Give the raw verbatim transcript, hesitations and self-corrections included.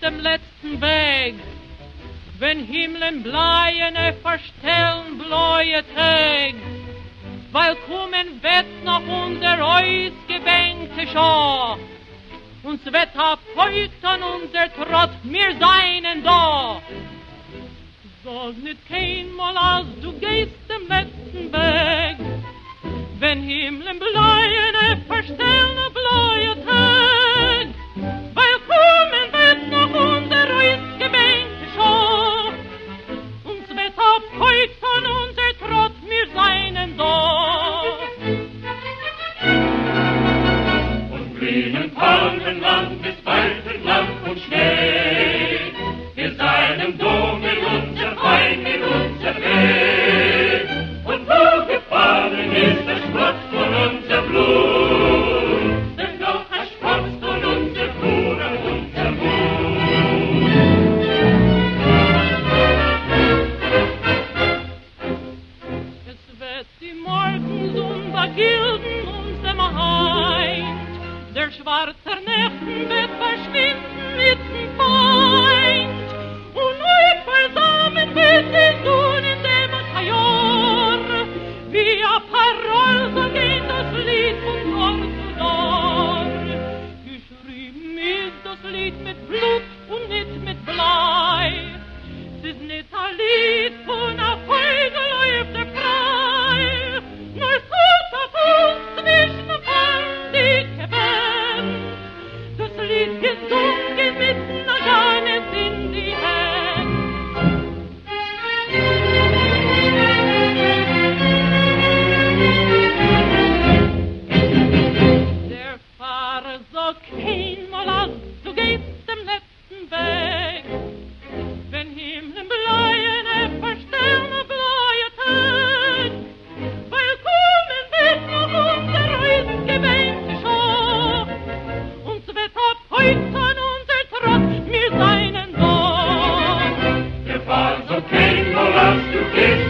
dem letzten Weg, wenn Himmeln bleiene verstellen bläue Tag, weil kommen wird noch unser Eus gebänkte Schau, uns wird ab heute an unser Trott mir seinen da. Sag nicht keinmal, als du gehst dem letzten Weg, wenn Himmeln bleiene verstellen bläue Tag, weil kommen wird noch unser Eus gebänkte Schau, uns wird ab heute an unser Trott mir seinen da. Und grünen Palmenland bis weiten Land und Schnee, wir seinem Dom in unser Wein, in unser Weg, und wo gefahren ist der Spott von unser Blut, denn doch er spott von unser Blut und unser Mut. Es wird die Morgensonne begilden unserem Heim, der schwarze Nächten wird verschwinden mit dem Feind, und neu versammeln wird die Sonne in dem Tajor, wie a Parol, so geht das Lied von Tor zu Tor. Geschrieben ist das Lied mit Blut und nicht mit Blei, es ist nicht ein Lied von a Vögel auf der Frei, nur tut auf uns zwischen Fern dicke Wände, das Lied gesungen mitten a Janes in die Hände. Der Fahrer sagt keinmal, als du gehst dem letzten Weg, wenn Himmeln bleiene verstellen bläue Tag, weil kommen wird noch unser Eus gebänkte Schau, uns wird ab heute an unser Trott mir seinen da. Der Fahr so keinmal, als du gehst